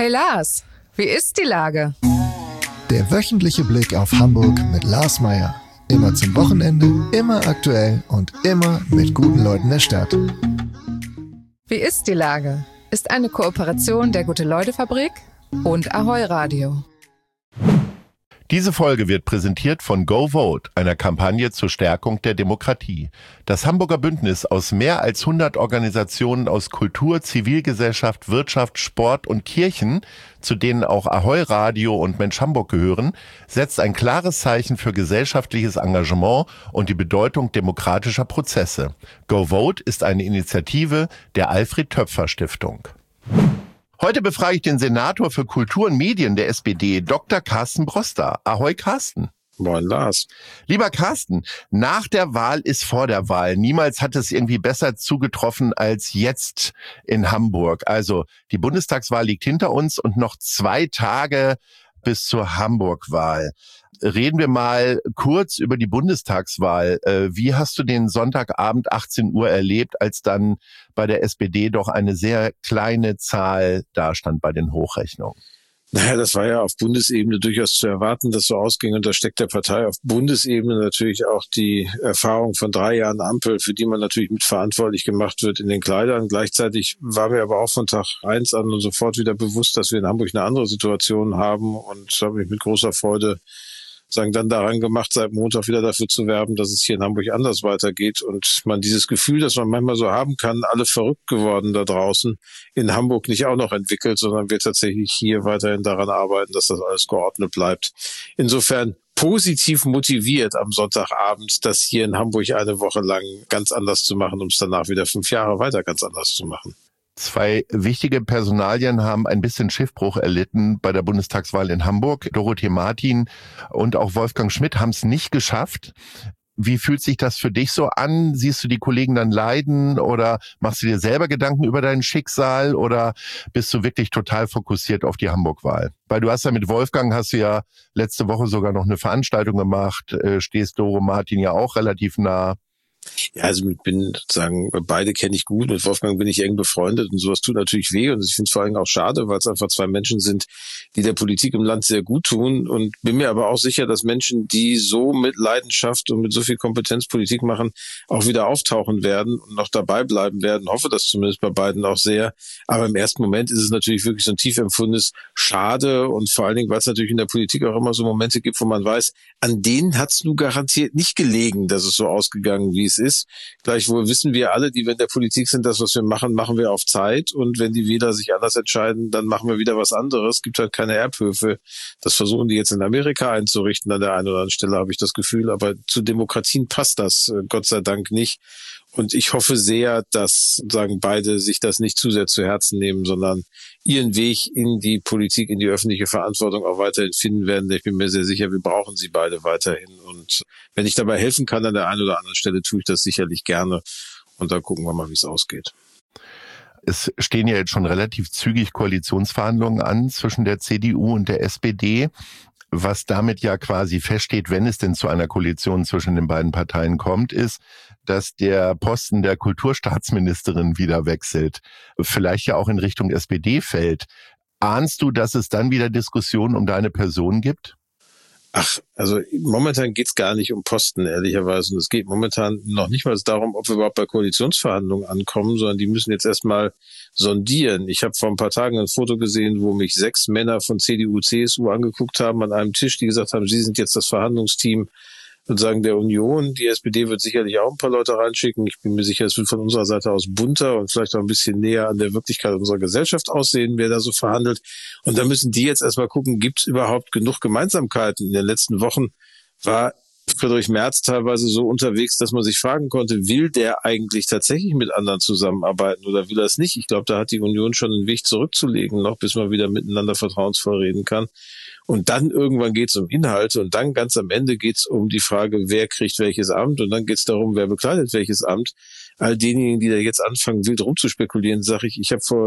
Hey Lars, wie ist die Lage? Der wöchentliche Blick auf Hamburg mit Lars Meier. Immer zum Wochenende, immer aktuell und immer mit guten Leuten der Stadt. Wie ist die Lage? Ist eine Kooperation der Gute-Leute-Fabrik und Ahoi Radio. Diese Folge wird präsentiert von Go Vote, einer Kampagne zur Stärkung der Demokratie. Das Hamburger Bündnis aus mehr als 100 Organisationen aus Kultur, Zivilgesellschaft, Wirtschaft, Sport und Kirchen, zu denen auch Ahoi Radio und Mensch Hamburg gehören, setzt ein klares Zeichen für gesellschaftliches Engagement und die Bedeutung demokratischer Prozesse. Go Vote ist eine Initiative der Alfred-Töpfer-Stiftung. Heute befrage ich den Senator für Kultur und Medien der SPD, Dr. Carsten Broster. Ahoi, Carsten. Moin, Lars. Lieber Carsten, nach der Wahl ist vor der Wahl. Niemals hat es irgendwie besser zugetroffen als jetzt in Hamburg. Also die Bundestagswahl liegt hinter uns und noch 2 Tage bis zur Hamburg-Wahl. Reden wir mal kurz über die Bundestagswahl. Wie hast du den Sonntagabend 18 Uhr erlebt, als dann bei der SPD doch eine sehr kleine Zahl dastand bei den Hochrechnungen? Naja, das war ja auf Bundesebene durchaus zu erwarten, dass so ausging. Und da steckt der Partei auf Bundesebene natürlich auch die Erfahrung von 3 Jahren Ampel, für die man natürlich mitverantwortlich gemacht wird, in den Kleidern. Gleichzeitig war mir aber auch von Tag 1 an und sofort wieder bewusst, dass wir in Hamburg eine andere Situation haben, und habe mich mit großer Freude dann daran gemacht, seit Montag wieder dafür zu werben, dass es hier in Hamburg anders weitergeht und man dieses Gefühl, das man manchmal so haben kann, alle verrückt geworden da draußen, in Hamburg nicht auch noch entwickelt, sondern wir tatsächlich hier weiterhin daran arbeiten, dass das alles geordnet bleibt. Insofern positiv motiviert am Sonntagabend, das hier in Hamburg eine Woche lang ganz anders zu machen, um es danach wieder 5 Jahre weiter ganz anders zu machen. 2 wichtige Personalien haben ein bisschen Schiffbruch erlitten bei der Bundestagswahl in Hamburg. Dorothee Martin und auch Wolfgang Schmidt haben es nicht geschafft. Wie fühlt sich das für dich so an? Siehst du die Kollegen dann leiden oder machst du dir selber Gedanken über dein Schicksal oder bist du wirklich total fokussiert auf die Hamburg-Wahl? Weil du hast ja mit Wolfgang, hast du ja letzte Woche sogar noch eine Veranstaltung gemacht, stehst Doro Martin ja auch relativ nah. Ja, also ich bin sozusagen, beide kenne ich gut, mit Wolfgang bin ich eng befreundet und sowas tut natürlich weh und ich finde es vor allem auch schade, weil es einfach 2 Menschen sind, die der Politik im Land sehr gut tun, und bin mir aber auch sicher, dass Menschen, die so mit Leidenschaft und mit so viel Kompetenz Politik machen, auch wieder auftauchen werden und noch dabei bleiben werden. Hoffe das zumindest bei beiden auch sehr, aber im ersten Moment ist es natürlich wirklich so ein tief empfundenes Schade, und vor allen Dingen, weil es natürlich in der Politik auch immer so Momente gibt, wo man weiß, an denen hat es nur garantiert nicht gelegen, dass es so ausgegangen wie es ist. Gleichwohl wissen wir alle, die wir in der Politik sind, das, was wir machen, machen wir auf Zeit. Und wenn die Wähler sich anders entscheiden, dann machen wir wieder was anderes. Es gibt halt keine Erbhöfe. Das versuchen die jetzt in Amerika einzurichten. An der einen oder anderen Stelle habe ich das Gefühl. Aber zu Demokratien passt das Gott sei Dank nicht. Und ich hoffe sehr, dass beide sich das nicht zu sehr zu Herzen nehmen, sondern ihren Weg in die Politik, in die öffentliche Verantwortung auch weiterhin finden werden. Ich bin mir sehr sicher, wir brauchen sie beide weiterhin. Und wenn ich dabei helfen kann an der einen oder anderen Stelle, tue ich das sicherlich gerne. Und dann gucken wir mal, wie es ausgeht. Es stehen ja jetzt schon relativ zügig Koalitionsverhandlungen an zwischen der CDU und der SPD. Was damit ja quasi feststeht, wenn es denn zu einer Koalition zwischen den beiden Parteien kommt, ist, dass der Posten der Kulturstaatsministerin wieder wechselt, vielleicht ja auch in Richtung SPD fällt. Ahnst du, dass es dann wieder Diskussionen um deine Person gibt? Ach, also momentan geht's gar nicht um Posten, ehrlicherweise. Und es geht momentan noch nicht mal darum, ob wir überhaupt bei Koalitionsverhandlungen ankommen, sondern die müssen jetzt erstmal sondieren. Ich habe vor ein paar Tagen ein Foto gesehen, wo mich 6 Männer von CDU, CSU angeguckt haben an einem Tisch, die gesagt haben, sie sind jetzt das Verhandlungsteam sozusagen der Union. Die SPD wird sicherlich auch ein paar Leute reinschicken. Ich bin mir sicher, es wird von unserer Seite aus bunter und vielleicht auch ein bisschen näher an der Wirklichkeit unserer Gesellschaft aussehen, wer da so verhandelt. Und da müssen die jetzt erstmal gucken, gibt es überhaupt genug Gemeinsamkeiten? In den letzten Wochen war Friedrich Merz teilweise so unterwegs, dass man sich fragen konnte, will der eigentlich tatsächlich mit anderen zusammenarbeiten oder will er es nicht? Ich glaube, da hat die Union schon einen Weg zurückzulegen, noch bis man wieder miteinander vertrauensvoll reden kann. Und dann irgendwann geht es um Inhalte und dann ganz am Ende geht es um die Frage, wer kriegt welches Amt, und dann geht es darum, wer bekleidet welches Amt. all denjenigen, die da jetzt anfangen, wild rumzuspekulieren, sage ich habe vor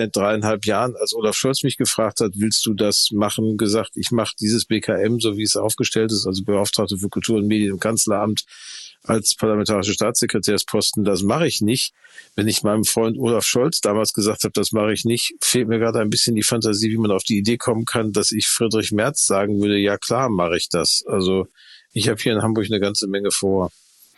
3,5 Jahren, als Olaf Scholz mich gefragt hat, willst du das machen, gesagt, ich mache dieses BKM, so wie es aufgestellt ist, also Beauftragte für Kultur und Medien im Kanzleramt, als parlamentarische Staatssekretärsposten, das mache ich nicht. Wenn ich meinem Freund Olaf Scholz damals gesagt habe, das mache ich nicht, fehlt mir gerade ein bisschen die Fantasie, wie man auf die Idee kommen kann, dass ich Friedrich Merz sagen würde, ja klar, mache ich das. Also ich habe hier in Hamburg eine ganze Menge vor.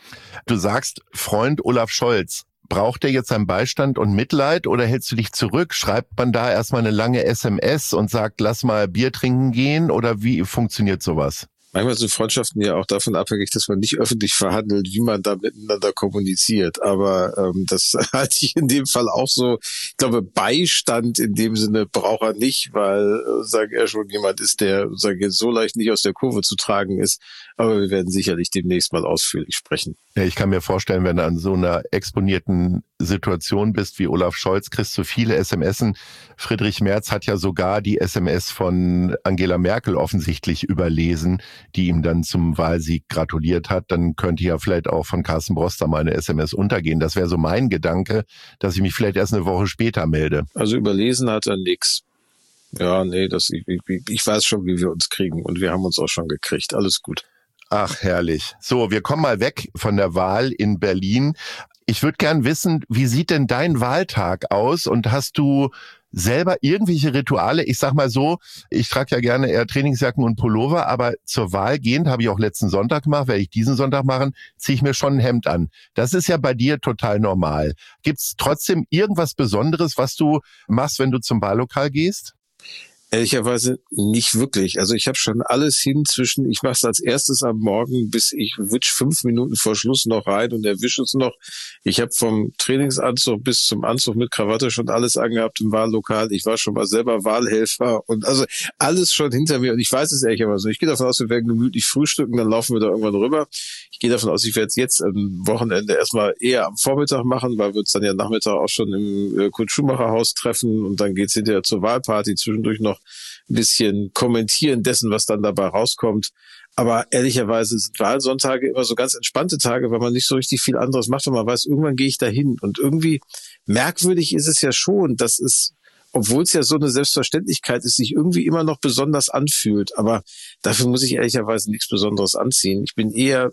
Du sagst, Freund Olaf Scholz, braucht er jetzt seinen Beistand und Mitleid oder hältst du dich zurück? Schreibt man da erstmal eine lange SMS und sagt, lass mal Bier trinken gehen oder wie funktioniert sowas? Manchmal sind Freundschaften ja auch davon abhängig, dass man nicht öffentlich verhandelt, wie man da miteinander kommuniziert. Aber das halte ich in dem Fall auch so. Ich glaube, Beistand in dem Sinne braucht er nicht, weil er schon jemand ist, der jetzt so leicht nicht aus der Kurve zu tragen ist. Aber wir werden sicherlich demnächst mal ausführlich sprechen. Ja, ich kann mir vorstellen, wenn du an so einer exponierten Situation bist wie Olaf Scholz, kriegst du viele SMSen. Friedrich Merz hat ja sogar die SMS von Angela Merkel offensichtlich überlesen, die ihm dann zum Wahlsieg gratuliert hat. Dann könnte ja vielleicht auch von Carsten Broster mal eine SMS untergehen. Das wäre so mein Gedanke, dass ich mich vielleicht erst eine Woche später melde. Also überlesen hat er nix. Ja, nee, ich weiß schon, wie wir uns kriegen und wir haben uns auch schon gekriegt. Alles gut. Ach, herrlich. So, wir kommen mal weg von der Wahl in Berlin. Ich würde gern wissen, wie sieht denn dein Wahltag aus und hast du selber irgendwelche Rituale? Ich sag mal so, ich trage ja gerne eher Trainingsjacken und Pullover, aber zur Wahl gehend, habe ich auch letzten Sonntag gemacht, werde ich diesen Sonntag machen, ziehe ich mir schon ein Hemd an. Das ist ja bei dir total normal. Gibt's trotzdem irgendwas Besonderes, was du machst, wenn du zum Wahllokal gehst? Ehrlicherweise nicht wirklich. Also ich habe schon alles hin zwischen, ich mache es als erstes am Morgen, bis ich witsch 5 Minuten vor Schluss noch rein und erwische es noch. Ich habe vom Trainingsanzug bis zum Anzug mit Krawatte schon alles angehabt im Wahllokal. Ich war schon mal selber Wahlhelfer und also alles schon hinter mir. Und ich weiß es ehrlicherweise. Ich gehe davon aus, wir werden gemütlich frühstücken, dann laufen wir da irgendwann rüber. Ich gehe davon aus, ich werde es jetzt am Wochenende erstmal eher am Vormittag machen, weil wir uns dann ja Nachmittag auch schon im Kurt-Schumacher-Haus treffen und dann geht's hinterher zur Wahlparty, zwischendurch noch ein bisschen kommentieren dessen, was dann dabei rauskommt. Aber ehrlicherweise sind Wahlsonntage immer so ganz entspannte Tage, weil man nicht so richtig viel anderes macht und man weiß, irgendwann gehe ich da hin. Und irgendwie merkwürdig ist es ja schon, dass es, obwohl es ja so eine Selbstverständlichkeit ist, sich irgendwie immer noch besonders anfühlt. Aber dafür muss ich ehrlicherweise nichts Besonderes anziehen. Ich bin eher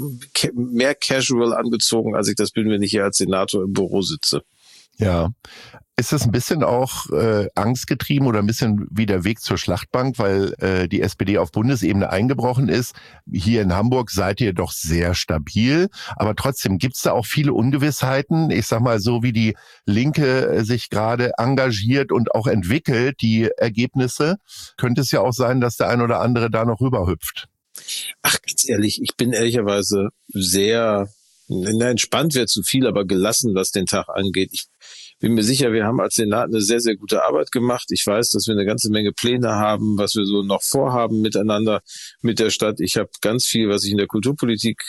mehr casual angezogen, als ich das bin, wenn ich hier als Senator im Büro sitze. Ja. Ist das ein bisschen auch angstgetrieben oder ein bisschen wie der Weg zur Schlachtbank, weil die SPD auf Bundesebene eingebrochen ist? Hier in Hamburg seid ihr doch sehr stabil, aber trotzdem gibt's da auch viele Ungewissheiten. Ich sag mal, so wie die Linke sich gerade engagiert und auch entwickelt, die Ergebnisse, könnte es ja auch sein, dass der ein oder andere da noch rüberhüpft. Ach, ganz ehrlich, ich bin ehrlicherweise sehr, entspannt wäre zu viel, aber gelassen, was den Tag angeht. Ich bin mir sicher, wir haben als Senat eine sehr, sehr gute Arbeit gemacht. Ich weiß, dass wir eine ganze Menge Pläne haben, was wir so noch vorhaben miteinander, mit der Stadt. Ich habe ganz viel, was ich in der Kulturpolitik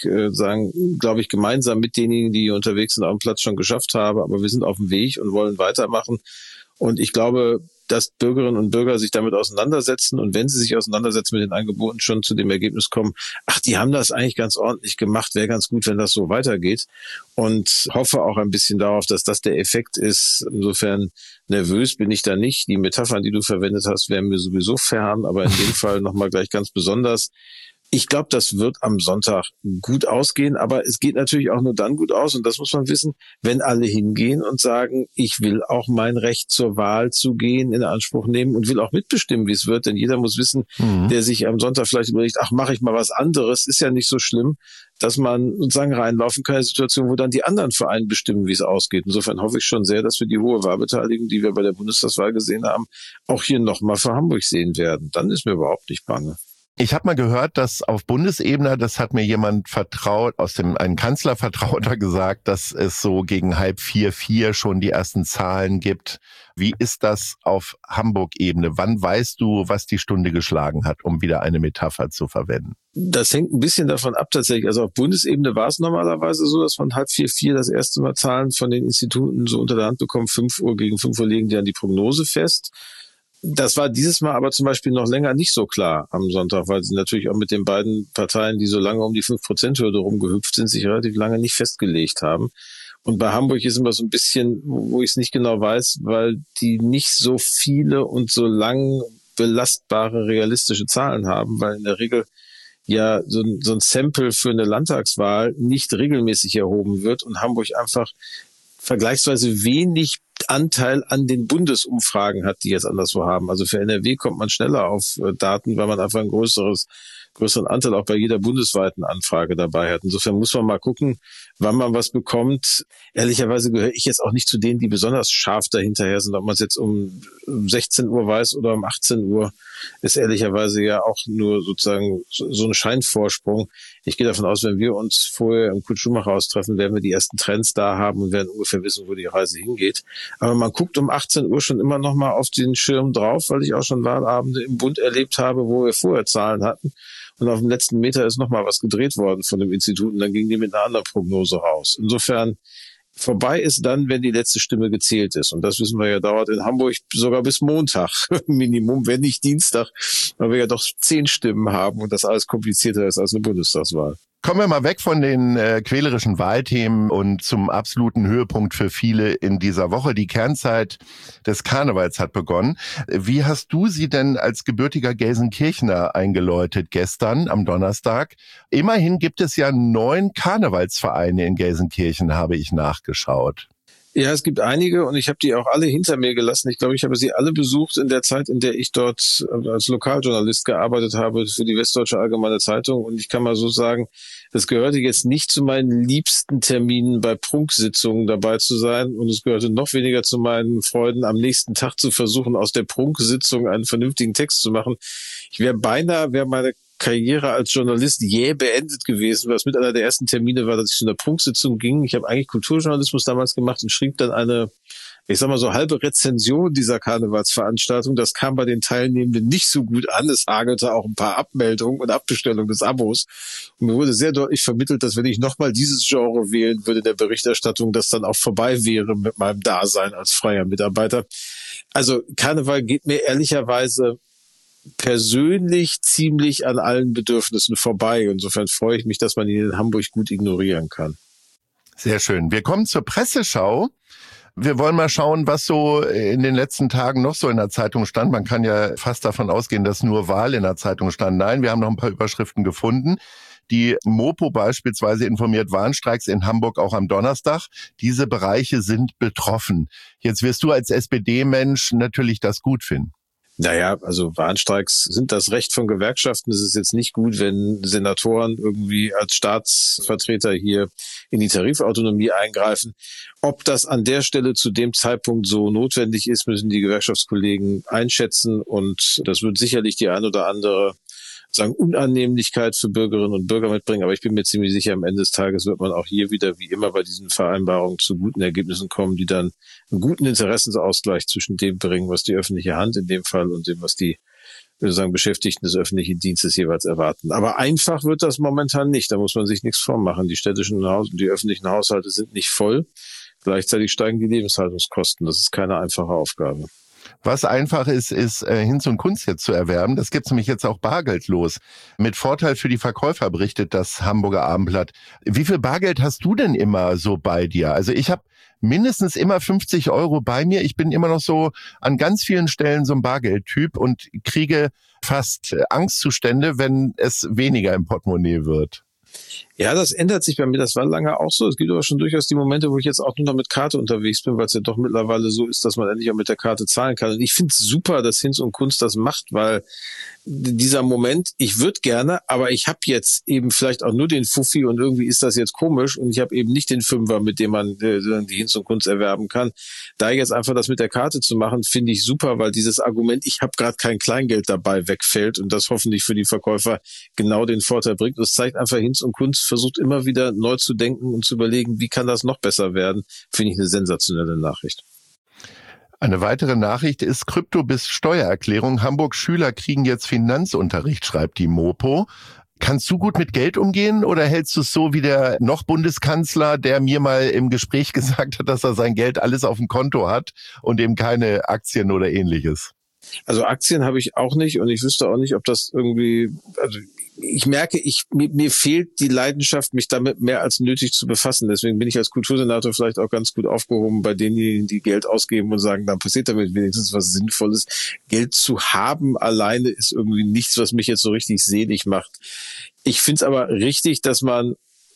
glaube ich, gemeinsam mit denjenigen, die hier unterwegs sind, auf dem Platz schon geschafft habe. Aber wir sind auf dem Weg und wollen weitermachen. Und ich glaube, dass Bürgerinnen und Bürger sich damit auseinandersetzen und wenn sie sich auseinandersetzen mit den Angeboten, schon zu dem Ergebnis kommen, ach, die haben das eigentlich ganz ordentlich gemacht, wäre ganz gut, wenn das so weitergeht und hoffe auch ein bisschen darauf, dass das der Effekt ist. Insofern nervös bin ich da nicht. Die Metaphern, die du verwendet hast, wären mir sowieso fern, aber in dem Fall nochmal gleich ganz besonders. Ich glaube, das wird am Sonntag gut ausgehen, aber es geht natürlich auch nur dann gut aus, und das muss man wissen, wenn alle hingehen und sagen, ich will auch mein Recht zur Wahl zu gehen in Anspruch nehmen und will auch mitbestimmen, wie es wird, denn jeder muss wissen, der sich am Sonntag vielleicht überlegt, ach, mache ich mal was anderes, ist ja nicht so schlimm, dass man sozusagen reinlaufen kann in eine Situation, wo dann die anderen Vereine bestimmen, wie es ausgeht. Insofern hoffe ich schon sehr, dass wir die hohe Wahlbeteiligung, die wir bei der Bundestagswahl gesehen haben, auch hier nochmal für Hamburg sehen werden. Dann ist mir überhaupt nicht bange. Ich habe mal gehört, dass auf Bundesebene, das hat mir jemand vertraut, ein Kanzlervertrauter gesagt, dass es so gegen 3:30 schon die ersten Zahlen gibt. Wie ist das auf Hamburg-Ebene? Wann weißt du, was die Stunde geschlagen hat, um wieder eine Metapher zu verwenden? Das hängt ein bisschen davon ab tatsächlich. Also auf Bundesebene war es normalerweise so, dass man 3:30 das erste Mal Zahlen von den Instituten so unter der Hand bekommt. 5 Uhr gegen 5 Uhr legen die an die Prognose fest. Das war dieses Mal aber zum Beispiel noch länger nicht so klar am Sonntag, weil sie natürlich auch mit den beiden Parteien, die so lange um die 5%-Hürde rumgehüpft sind, sich relativ lange nicht festgelegt haben. Und bei Hamburg ist immer so ein bisschen, wo ich es nicht genau weiß, weil die nicht so viele und so lang belastbare realistische Zahlen haben, weil in der Regel ja so ein Sample für eine Landtagswahl nicht regelmäßig erhoben wird und Hamburg einfach vergleichsweise wenig Anteil an den Bundesumfragen hat, die jetzt anderswo haben. Also für NRW kommt man schneller auf Daten, weil man einfach einen größeren Anteil auch bei jeder bundesweiten Anfrage dabei hat. Insofern muss man mal gucken, wann man was bekommt. Ehrlicherweise gehöre ich jetzt auch nicht zu denen, die besonders scharf dahinterher sind. Ob man es jetzt um 16 Uhr weiß oder um 18 Uhr, ist ehrlicherweise ja auch nur sozusagen so ein Scheinvorsprung. Ich gehe davon aus, wenn wir uns vorher im Kurt-Schumacher-Haus treffen, werden wir die ersten Trends da haben und werden ungefähr wissen, wo die Reise hingeht. Aber man guckt um 18 Uhr schon immer noch mal auf den Schirm drauf, weil ich auch schon Wahlabende im Bund erlebt habe, wo wir vorher Zahlen hatten. Und auf dem letzten Meter ist noch mal was gedreht worden von dem Institut und dann gingen die mit einer anderen Prognose raus. Insofern vorbei ist dann, wenn die letzte Stimme gezählt ist. Und das wissen wir ja, dauert in Hamburg sogar bis Montag Minimum, wenn nicht Dienstag, weil wir ja doch 10 Stimmen haben und das alles komplizierter ist als eine Bundestagswahl. Kommen wir mal weg von den quälerischen Wahlthemen und zum absoluten Höhepunkt für viele in dieser Woche. Die Kernzeit des Karnevals hat begonnen. Wie hast du sie denn als gebürtiger Gelsenkirchener eingeläutet gestern am Donnerstag? Immerhin gibt es ja 9 Karnevalsvereine in Gelsenkirchen, habe ich nachgeschaut. Ja, es gibt einige und ich habe die auch alle hinter mir gelassen. Ich glaube, ich habe sie alle besucht in der Zeit, in der ich dort als Lokaljournalist gearbeitet habe für die Westdeutsche Allgemeine Zeitung. Und ich kann mal so sagen, das gehörte jetzt nicht zu meinen liebsten Terminen bei Prunksitzungen dabei zu sein. Und es gehörte noch weniger zu meinen Freuden, am nächsten Tag zu versuchen, aus der Prunksitzung einen vernünftigen Text zu machen. Ich wäre meine Karriere als Journalist jäh beendet gewesen, was mit einer der ersten Termine war, dass ich zu einer Prunksitzung ging. Ich habe eigentlich Kulturjournalismus damals gemacht und schrieb dann eine, ich sag mal so, halbe Rezension dieser Karnevalsveranstaltung. Das kam bei den Teilnehmenden nicht so gut an. Es hagelte auch ein paar Abmeldungen und Abbestellungen des Abos. Und mir wurde sehr deutlich vermittelt, dass wenn ich nochmal dieses Genre wählen würde der Berichterstattung, das dann auch vorbei wäre mit meinem Dasein als freier Mitarbeiter. Also Karneval geht mir ehrlicherweise persönlich ziemlich an allen Bedürfnissen vorbei. Insofern freue ich mich, dass man ihn in Hamburg gut ignorieren kann. Sehr schön. Wir kommen zur Presseschau. Wir wollen mal schauen, was so in den letzten Tagen noch so in der Zeitung stand. Man kann ja fast davon ausgehen, dass nur Wahl in der Zeitung stand. Nein, wir haben noch ein paar Überschriften gefunden. Die Mopo beispielsweise informiert Warnstreiks in Hamburg auch am Donnerstag. Diese Bereiche sind betroffen. Jetzt wirst du als SPD-Mensch natürlich das gut finden. Naja, also Warnstreiks sind das Recht von Gewerkschaften. Es ist jetzt nicht gut, wenn Senatoren irgendwie als Staatsvertreter hier in die Tarifautonomie eingreifen. Ob das an der Stelle zu dem Zeitpunkt so notwendig ist, müssen die Gewerkschaftskollegen einschätzen. Und das wird sicherlich die ein oder andere Unannehmlichkeit für Bürgerinnen und Bürger mitbringen. Aber ich bin mir ziemlich sicher, am Ende des Tages wird man auch hier wieder, wie immer bei diesen Vereinbarungen, zu guten Ergebnissen kommen, die dann einen guten Interessensausgleich zwischen dem bringen, was die öffentliche Hand in dem Fall und dem, was die Beschäftigten des öffentlichen Dienstes jeweils erwarten. Aber einfach wird das momentan nicht. Da muss man sich nichts vormachen. Die städtischen und die öffentlichen Haushalte sind nicht voll. Gleichzeitig steigen die Lebenshaltungskosten. Das ist keine einfache Aufgabe. Was einfach ist Hinz und Kunst jetzt zu erwerben. Das gibt's nämlich jetzt auch bargeldlos. Mit Vorteil für die Verkäufer, berichtet das Hamburger Abendblatt. Wie viel Bargeld hast du denn immer so bei dir? Also ich habe mindestens immer 50 € bei mir. Ich bin immer noch so an ganz vielen Stellen so ein Bargeldtyp und kriege fast Angstzustände, wenn es weniger im Portemonnaie wird. Ja, das ändert sich bei mir. Das war lange auch so. Es gibt aber schon durchaus die Momente, wo ich jetzt auch nur noch mit Karte unterwegs bin, weil es ja doch mittlerweile so ist, dass man endlich auch mit der Karte zahlen kann. Und ich finde es super, dass Hinz und Kunst das macht, weil dieser Moment, ich würde gerne, aber ich habe jetzt eben vielleicht auch nur den Fuffi und irgendwie ist das jetzt komisch und ich habe eben nicht den Fünfer, mit dem man die Hinz und Kunst erwerben kann. Da jetzt einfach das mit der Karte zu machen, finde ich super, weil dieses Argument, ich habe gerade kein Kleingeld dabei, wegfällt und das hoffentlich für die Verkäufer genau den Vorteil bringt. Und es zeigt einfach, Hinz und Kunst versucht immer wieder neu zu denken und zu überlegen, wie kann das noch besser werden, finde ich eine sensationelle Nachricht. Eine weitere Nachricht ist Krypto bis Steuererklärung. Hamburg Schüler kriegen jetzt Finanzunterricht, schreibt die Mopo. Kannst du gut mit Geld umgehen oder hältst du es so wie der noch Bundeskanzler, der mir mal im Gespräch gesagt hat, dass er sein Geld alles auf dem Konto hat und eben keine Aktien oder Ähnliches? Also Aktien habe ich auch nicht und ich wüsste auch nicht, ob das irgendwie, also ich merke, mir fehlt die Leidenschaft, mich damit mehr als nötig zu befassen. Deswegen bin ich als Kultursenator vielleicht auch ganz gut aufgehoben bei denjenigen, die Geld ausgeben und sagen, dann passiert damit wenigstens was Sinnvolles. Geld zu haben alleine ist irgendwie nichts, was mich jetzt so richtig selig macht. Ich finde es aber richtig, dass man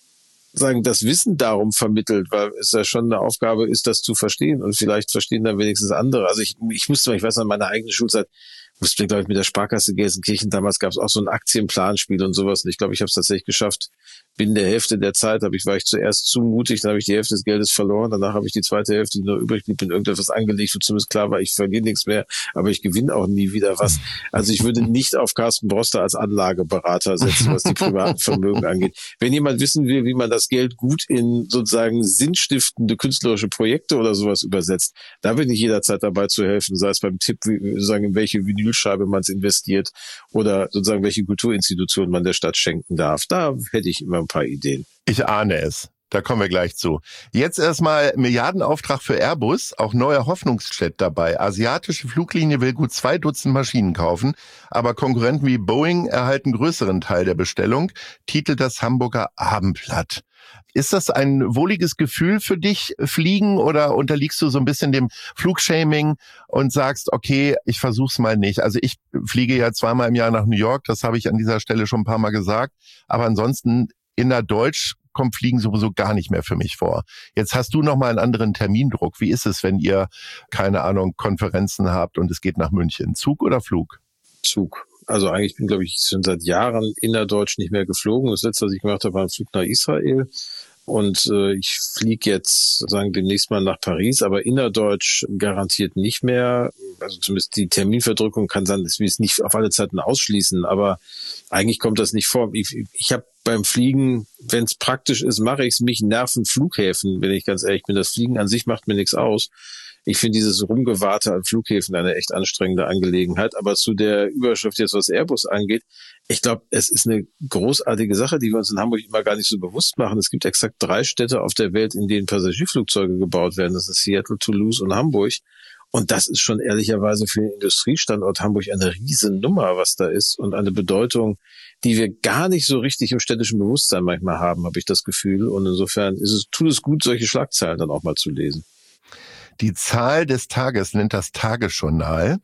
das Wissen darum vermittelt, weil es ja schon eine Aufgabe ist, das zu verstehen, und vielleicht verstehen dann wenigstens andere. Also ich weiß noch, meine eigene Schulzeit, musste, glaube ich, mit der Sparkasse Gelsenkirchen, damals gab es auch so ein Aktienplanspiel und sowas, und ich glaube, ich habe es tatsächlich geschafft. Binnen der Hälfte der Zeit war ich zuerst zu mutig, dann habe ich die Hälfte des Geldes verloren, danach habe ich die zweite Hälfte, die noch übrig blieb, in irgendetwas angelegt, wo zumindest klar war, ich verliere nichts mehr, aber ich gewinne auch nie wieder was. Also ich würde nicht auf Carsten Broster als Anlageberater setzen, was die privaten Vermögen angeht. Wenn jemand wissen will, wie man das Geld gut in sozusagen sinnstiftende künstlerische Projekte oder sowas übersetzt, da bin ich jederzeit dabei zu helfen, sei es beim Tipp, sozusagen in welche Vinylscheibe man es investiert oder sozusagen welche Kulturinstitutionen man der Stadt schenken darf. Da hätte ich immer ein paar Ideen. Ich ahne es. Da kommen wir gleich zu. Jetzt erstmal Milliardenauftrag für Airbus, auch neuer Hoffnungsjet dabei. Asiatische Fluglinie will gut 2 Dutzend Maschinen kaufen, aber Konkurrenten wie Boeing erhalten größeren Teil der Bestellung, titelt das Hamburger Abendblatt. Ist das ein wohliges Gefühl für dich, Fliegen, oder unterliegst du so ein bisschen dem Flugshaming und sagst, okay, ich versuch's mal nicht? Also ich fliege ja 2-mal im Jahr nach New York, das habe ich an dieser Stelle schon ein paar Mal gesagt, aber ansonsten innerdeutsch kommt Fliegen sowieso gar nicht mehr für mich vor. Jetzt hast du nochmal einen anderen Termindruck. Wie ist es, wenn ihr, keine Ahnung, Konferenzen habt und es geht nach München? Zug oder Flug? Zug. Also eigentlich bin, glaube ich, schon seit Jahren innerdeutsch nicht mehr geflogen. Das letzte, was ich gemacht habe, war ein Flug nach Israel. Und ich fliege jetzt demnächst mal nach Paris, aber innerdeutsch garantiert nicht mehr. Also zumindest die Terminverdrückung kann sein, dass wir es nicht auf alle Zeiten ausschließen, aber eigentlich kommt das nicht vor. Ich habe beim Fliegen, wenn es praktisch ist, mache ich es, mich nerven Flughäfen, wenn ich ganz ehrlich bin. Das Fliegen an sich macht mir nichts aus. Ich finde dieses Rumgewarte an Flughäfen eine echt anstrengende Angelegenheit. Aber zu der Überschrift jetzt, was Airbus angeht, ich glaube, es ist eine großartige Sache, die wir uns in Hamburg immer gar nicht so bewusst machen. Es gibt exakt 3 Städte auf der Welt, in denen Passagierflugzeuge gebaut werden. Das ist Seattle, Toulouse und Hamburg. Und das ist schon ehrlicherweise für den Industriestandort Hamburg eine Riesennummer, was da ist, und eine Bedeutung, die wir gar nicht so richtig im städtischen Bewusstsein manchmal haben, habe ich das Gefühl. Und insofern tut es gut, solche Schlagzeilen dann auch mal zu lesen. Die Zahl des Tages nennt das Tagesjournal.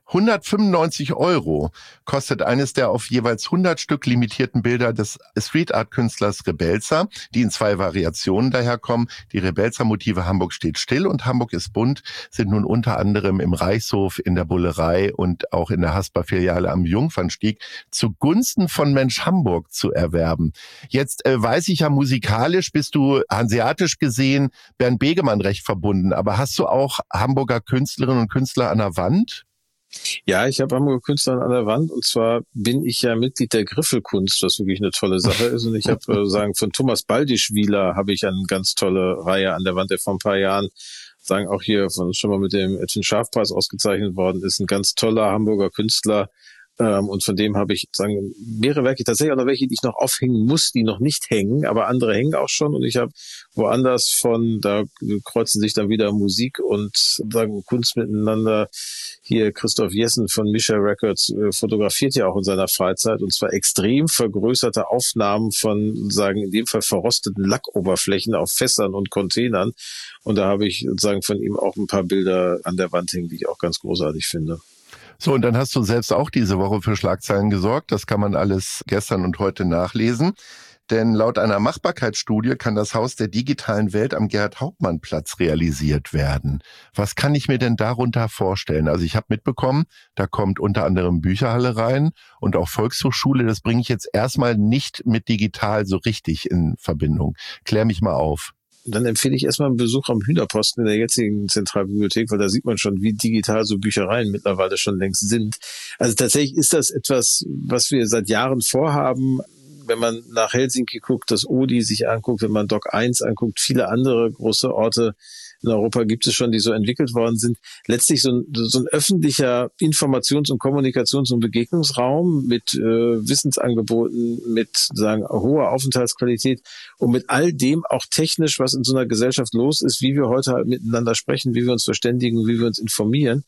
195 € kostet eines der auf jeweils 100 Stück limitierten Bilder des Street-Art-Künstlers Rebelza, die in 2 Variationen daherkommen. Die Rebelza-Motive Hamburg steht still und Hamburg ist bunt sind nun unter anderem im Reichshof, in der Bullerei und auch in der Haspa-Filiale am Jungfernstieg zugunsten von Mensch Hamburg zu erwerben. Jetzt weiß ich ja, musikalisch bist du hanseatisch gesehen Bernd Begemann recht verbunden, aber hast du auch Hamburger Künstlerinnen und Künstler an der Wand? Ja, ich habe Hamburger Künstler an der Wand, und zwar bin ich ja Mitglied der Griffelkunst, was wirklich eine tolle Sache ist. Und ich habe von Thomas Baldischwieler habe ich eine ganz tolle Reihe an der Wand, der vor ein paar Jahren auch hier schon mal mit dem Edwin Scharf-Preis ausgezeichnet worden ist. Ein ganz toller Hamburger Künstler. Und von dem habe ich mehrere Werke, tatsächlich auch noch welche, die ich noch aufhängen muss, die noch nicht hängen, aber andere hängen auch schon. Und ich habe woanders da kreuzen sich dann wieder Musik und Kunst miteinander. Hier Christoph Jessen von Mischa Records fotografiert ja auch in seiner Freizeit, und zwar extrem vergrößerte Aufnahmen von, in dem Fall verrosteten Lackoberflächen auf Fässern und Containern. Und da habe ich von ihm auch ein paar Bilder an der Wand hängen, die ich auch ganz großartig finde. So, und dann hast du selbst auch diese Woche für Schlagzeilen gesorgt. Das kann man alles gestern und heute nachlesen. Denn laut einer Machbarkeitsstudie kann das Haus der digitalen Welt am Gerhard-Hauptmann-Platz realisiert werden. Was kann ich mir denn darunter vorstellen? Also ich habe mitbekommen, da kommt unter anderem Bücherhalle rein und auch Volkshochschule. Das bringe ich jetzt erstmal nicht mit digital so richtig in Verbindung. Klär mich mal auf. Dann empfehle ich erstmal einen Besuch am Hühnerposten in der jetzigen Zentralbibliothek, weil da sieht man schon, wie digital so Büchereien mittlerweile schon längst sind. Also tatsächlich ist das etwas, was wir seit Jahren vorhaben. Wenn man nach Helsinki guckt, das Oodi sich anguckt, wenn man Dock 1 anguckt, viele andere große Orte in Europa gibt es schon, die so entwickelt worden sind. Letztlich so ein öffentlicher Informations- und Kommunikations- und Begegnungsraum mit Wissensangeboten, mit hoher Aufenthaltsqualität und mit all dem auch technisch, was in so einer Gesellschaft los ist, wie wir heute halt miteinander sprechen, wie wir uns verständigen, wie wir uns informieren.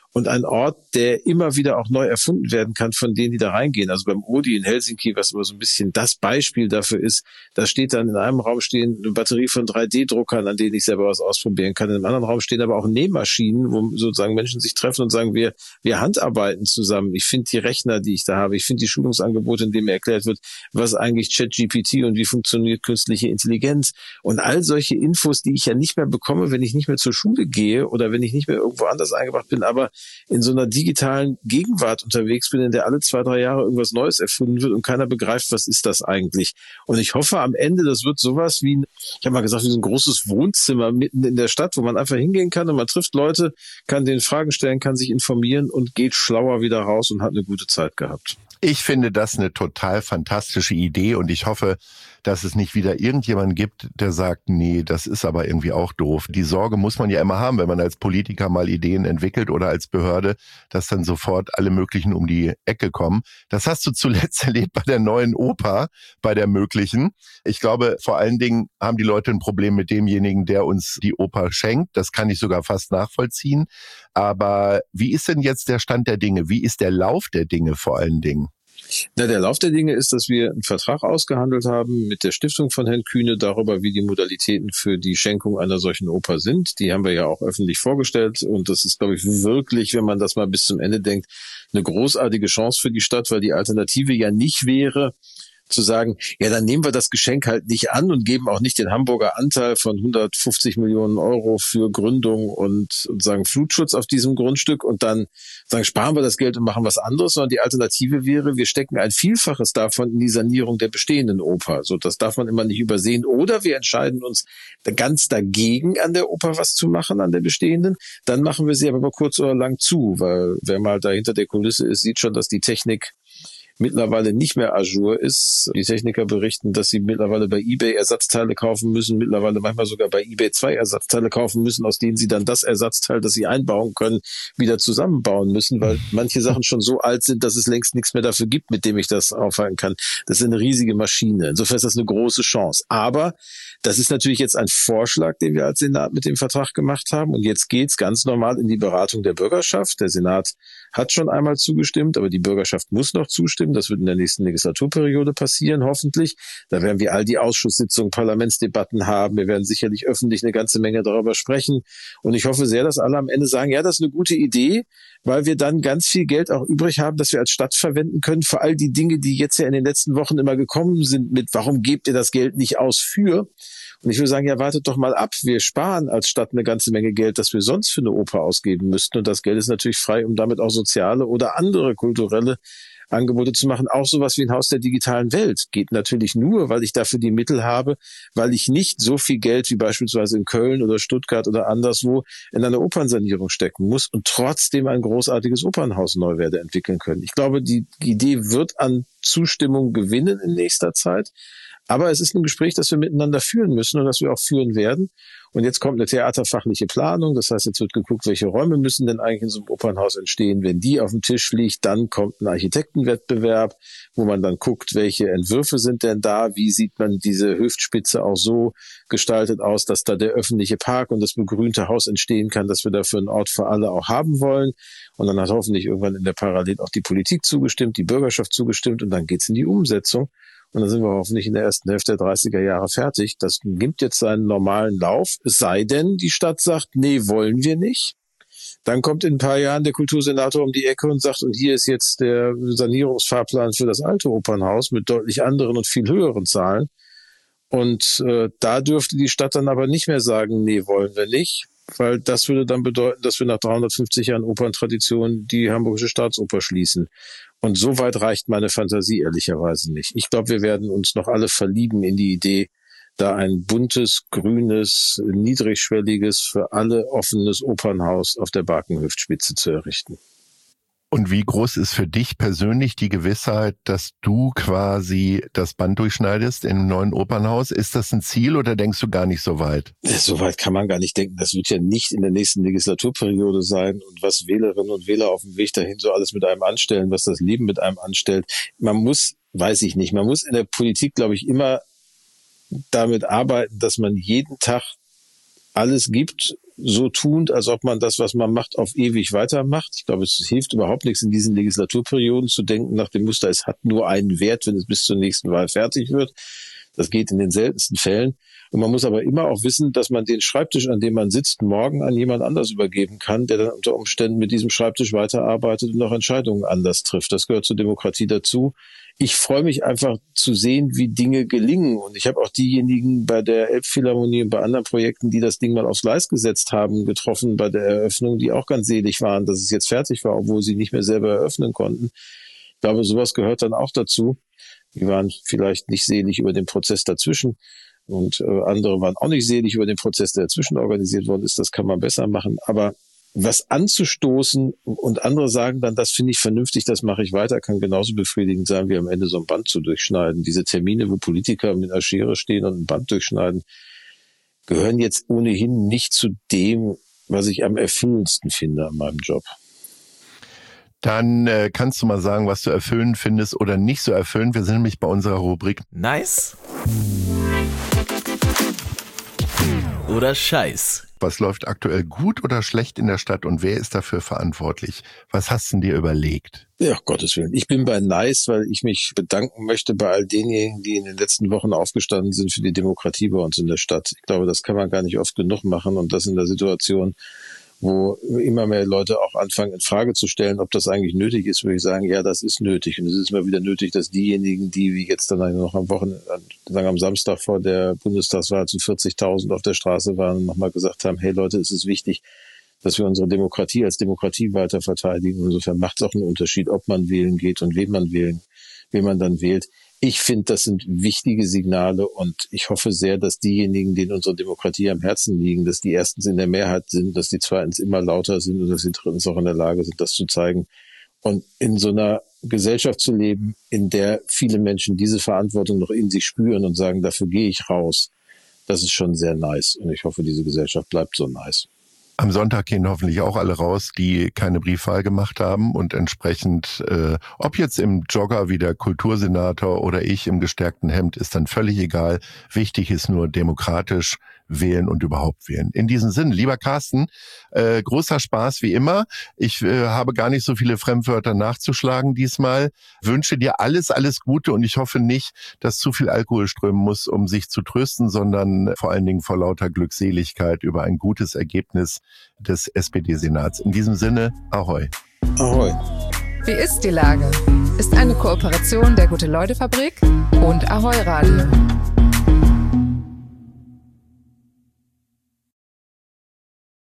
und ein Ort, der immer wieder auch neu erfunden werden kann von denen, die da reingehen. Also beim Oodi in Helsinki, was immer so ein bisschen das Beispiel dafür ist, da steht dann in einem Raum stehen eine Batterie von 3D-Druckern, an denen ich selber was ausprobieren kann. In einem anderen Raum stehen aber auch Nähmaschinen, wo sozusagen Menschen sich treffen und sagen, wir handarbeiten zusammen. Ich finde die Rechner, die ich da habe, ich finde die Schulungsangebote, in denen mir erklärt wird, was eigentlich ChatGPT und wie funktioniert künstliche Intelligenz und all solche Infos, die ich ja nicht mehr bekomme, wenn ich nicht mehr zur Schule gehe oder wenn ich nicht mehr irgendwo anders eingebracht bin, aber in so einer digitalen Gegenwart unterwegs bin, in der alle 2-3 Jahre irgendwas Neues erfunden wird und keiner begreift, was ist das eigentlich. Und ich hoffe am Ende, das wird sowas wie, ich habe mal gesagt, wie so ein großes Wohnzimmer mitten in der Stadt, wo man einfach hingehen kann und man trifft Leute, kann denen Fragen stellen, kann sich informieren und geht schlauer wieder raus und hat eine gute Zeit gehabt. Ich finde das eine total fantastische Idee und ich hoffe, dass es nicht wieder irgendjemanden gibt, der sagt, nee, das ist aber irgendwie auch doof. Die Sorge muss man ja immer haben, wenn man als Politiker mal Ideen entwickelt oder als Behörde, dass dann sofort alle möglichen um die Ecke kommen. Das hast du zuletzt erlebt bei der neuen Oper, bei der möglichen. Ich glaube, vor allen Dingen haben die Leute ein Problem mit demjenigen, der uns die Oper schenkt. Das kann ich sogar fast nachvollziehen. Aber wie ist denn jetzt der Stand der Dinge? Wie ist der Lauf der Dinge vor allen Dingen? Na, der Lauf der Dinge ist, dass wir einen Vertrag ausgehandelt haben mit der Stiftung von Herrn Kühne darüber, wie die Modalitäten für die Schenkung einer solchen Oper sind. Die haben wir ja auch öffentlich vorgestellt und das ist, glaube ich, wirklich, wenn man das mal bis zum Ende denkt, eine großartige Chance für die Stadt, weil die Alternative ja nicht wäre, zu sagen, ja, dann nehmen wir das Geschenk halt nicht an und geben auch nicht den Hamburger Anteil von 150 Millionen Euro für Gründung und sagen Flutschutz auf diesem Grundstück und dann sagen, sparen wir das Geld und machen was anderes, sondern die Alternative wäre, wir stecken ein Vielfaches davon in die Sanierung der bestehenden Oper. So, das darf man immer nicht übersehen. Oder wir entscheiden uns ganz dagegen, an der Oper was zu machen, an der bestehenden. Dann machen wir sie aber über kurz oder lang zu, weil wer mal da hinter der Kulisse ist, sieht schon, dass die Technik mittlerweile nicht mehr à jour ist. Die Techniker berichten, dass sie mittlerweile bei eBay Ersatzteile kaufen müssen, mittlerweile manchmal sogar bei eBay 2 Ersatzteile kaufen müssen, aus denen sie dann das Ersatzteil, das sie einbauen können, wieder zusammenbauen müssen, weil manche Sachen schon so alt sind, dass es längst nichts mehr dafür gibt, mit dem ich das aufhalten kann. Das ist eine riesige Maschine. Insofern ist das eine große Chance. Aber das ist natürlich jetzt ein Vorschlag, den wir als Senat mit dem Vertrag gemacht haben. Und jetzt geht's ganz normal in die Beratung der Bürgerschaft. Der Senat hat schon einmal zugestimmt, aber die Bürgerschaft muss noch zustimmen. Das wird in der nächsten Legislaturperiode passieren, hoffentlich. Da werden wir all die Ausschusssitzungen, Parlamentsdebatten haben. Wir werden sicherlich öffentlich eine ganze Menge darüber sprechen. Und ich hoffe sehr, dass alle am Ende sagen, ja, das ist eine gute Idee, weil wir dann ganz viel Geld auch übrig haben, das wir als Stadt verwenden können für all die Dinge, die jetzt ja in den letzten Wochen immer gekommen sind mit, warum gebt ihr das Geld nicht aus für? Und ich würde sagen, ja, wartet doch mal ab. Wir sparen als Stadt eine ganze Menge Geld, das wir sonst für eine Oper ausgeben müssten. Und das Geld ist natürlich frei, um damit auch soziale oder andere kulturelle Angebote zu machen. Auch sowas wie ein Haus der digitalen Welt geht natürlich nur, weil ich dafür die Mittel habe, weil ich nicht so viel Geld wie beispielsweise in Köln oder Stuttgart oder anderswo in eine Opernsanierung stecken muss und trotzdem ein großartiges Opernhaus Neuwerde entwickeln können. Ich glaube, die Idee wird an Zustimmung gewinnen in nächster Zeit. Aber es ist ein Gespräch, das wir miteinander führen müssen und das wir auch führen werden. Und jetzt kommt eine theaterfachliche Planung. Das heißt, jetzt wird geguckt, welche Räume müssen denn eigentlich in so einem Opernhaus entstehen. Wenn die auf dem Tisch liegt, dann kommt ein Architektenwettbewerb, wo man dann guckt, welche Entwürfe sind denn da, wie sieht man diese Hüftspitze auch so gestaltet aus, dass da der öffentliche Park und das begrünte Haus entstehen kann, dass wir dafür einen Ort für alle auch haben wollen. Und dann hat hoffentlich irgendwann in der Parallel auch die Politik zugestimmt, die Bürgerschaft zugestimmt und dann geht's in die Umsetzung. Und dann sind wir hoffentlich in der ersten Hälfte der 30er Jahre fertig. Das nimmt jetzt seinen normalen Lauf. Es sei denn, die Stadt sagt, nee, wollen wir nicht. Dann kommt in ein paar Jahren der Kultursenator um die Ecke und sagt, und hier ist jetzt der Sanierungsfahrplan für das alte Opernhaus mit deutlich anderen und viel höheren Zahlen. Und da dürfte die Stadt dann aber nicht mehr sagen, nee, wollen wir nicht. Weil das würde dann bedeuten, dass wir nach 350 Jahren Operntradition die Hamburgische Staatsoper schließen. Und so weit reicht meine Fantasie ehrlicherweise nicht. Ich glaube, wir werden uns noch alle verlieben in die Idee, da ein buntes, grünes, niedrigschwelliges, für alle offenes Opernhaus auf der Barkenhüftspitze zu errichten. Und wie groß ist für dich persönlich die Gewissheit, dass du quasi das Band durchschneidest im neuen Opernhaus? Ist das ein Ziel oder denkst du gar nicht so weit? So weit kann man gar nicht denken. Das wird ja nicht in der nächsten Legislaturperiode sein. Und was Wählerinnen und Wähler auf dem Weg dahin so alles mit einem anstellen, was das Leben mit einem anstellt. Man muss in der Politik, glaube ich, immer damit arbeiten, dass man jeden Tag alles gibt, so tuend, als ob man das, was man macht, auf ewig weitermacht. Ich glaube, es hilft überhaupt nichts in diesen Legislaturperioden zu denken nach dem Muster, es hat nur einen Wert, wenn es bis zur nächsten Wahl fertig wird. Das geht in den seltensten Fällen. Und man muss aber immer auch wissen, dass man den Schreibtisch, an dem man sitzt, morgen an jemand anders übergeben kann, der dann unter Umständen mit diesem Schreibtisch weiterarbeitet und auch Entscheidungen anders trifft. Das gehört zur Demokratie dazu. Ich freue mich einfach zu sehen, wie Dinge gelingen. Und ich habe auch diejenigen bei der Elbphilharmonie und bei anderen Projekten, die das Ding mal aufs Gleis gesetzt haben, getroffen bei der Eröffnung, die auch ganz selig waren, dass es jetzt fertig war, obwohl sie nicht mehr selber eröffnen konnten. Ich glaube, sowas gehört dann auch dazu. Die waren vielleicht nicht selig über den Prozess dazwischen. Und andere waren auch nicht selig über den Prozess, der dazwischen organisiert worden ist. Das kann man besser machen. Aber was anzustoßen und andere sagen dann, das finde ich vernünftig, das mache ich weiter, kann genauso befriedigend sein, wie am Ende so ein Band zu durchschneiden. Diese Termine, wo Politiker mit einer Schere stehen und ein Band durchschneiden, gehören jetzt ohnehin nicht zu dem, was ich am erfüllendsten finde an meinem Job. Dann kannst du mal sagen, was du erfüllend findest oder nicht so erfüllend. Wir sind nämlich bei unserer Rubrik Nice oder Scheiß. Was läuft aktuell gut oder schlecht in der Stadt und wer ist dafür verantwortlich? Was hast du denn dir überlegt? Ja, Gottes Willen. Ich bin bei Nice, weil ich mich bedanken möchte bei all denjenigen, die in den letzten Wochen aufgestanden sind für die Demokratie bei uns in der Stadt. Ich glaube, das kann man gar nicht oft genug machen und das in der Situation, wo immer mehr Leute auch anfangen, in Frage zu stellen, ob das eigentlich nötig ist, würde ich sagen, ja, das ist nötig. Und es ist immer wieder nötig, dass diejenigen, die wie jetzt dann noch am Samstag vor der Bundestagswahl zu 40.000 auf der Straße waren, nochmal gesagt haben, hey Leute, es ist wichtig, dass wir unsere Demokratie als Demokratie weiter verteidigen. Insofern macht es auch einen Unterschied, ob man wählen geht und wen man dann wählt. Ich finde, das sind wichtige Signale und ich hoffe sehr, dass diejenigen, denen unsere Demokratie am Herzen liegen, dass die erstens in der Mehrheit sind, dass die zweitens immer lauter sind und dass die drittens auch in der Lage sind, das zu zeigen. Und in so einer Gesellschaft zu leben, in der viele Menschen diese Verantwortung noch in sich spüren und sagen, dafür gehe ich raus, das ist schon sehr nice. Und ich hoffe, diese Gesellschaft bleibt so nice. Am Sonntag gehen hoffentlich auch alle raus, die keine Briefwahl gemacht haben und entsprechend, ob jetzt im Jogger wie der Kultursenator oder ich im gestärkten Hemd, ist dann völlig egal. Wichtig ist nur demokratisch wählen und überhaupt wählen. In diesem Sinne, lieber Carsten, großer Spaß wie immer. Ich habe gar nicht so viele Fremdwörter nachzuschlagen diesmal. Wünsche dir alles Gute und ich hoffe nicht, dass zu viel Alkohol strömen muss, um sich zu trösten, sondern vor allen Dingen vor lauter Glückseligkeit über ein gutes Ergebnis des SPD-Senats. In diesem Sinne, Ahoi. Ahoi. Wie ist die Lage? Ist eine Kooperation der Gute-Leute-Fabrik und Ahoi Radio.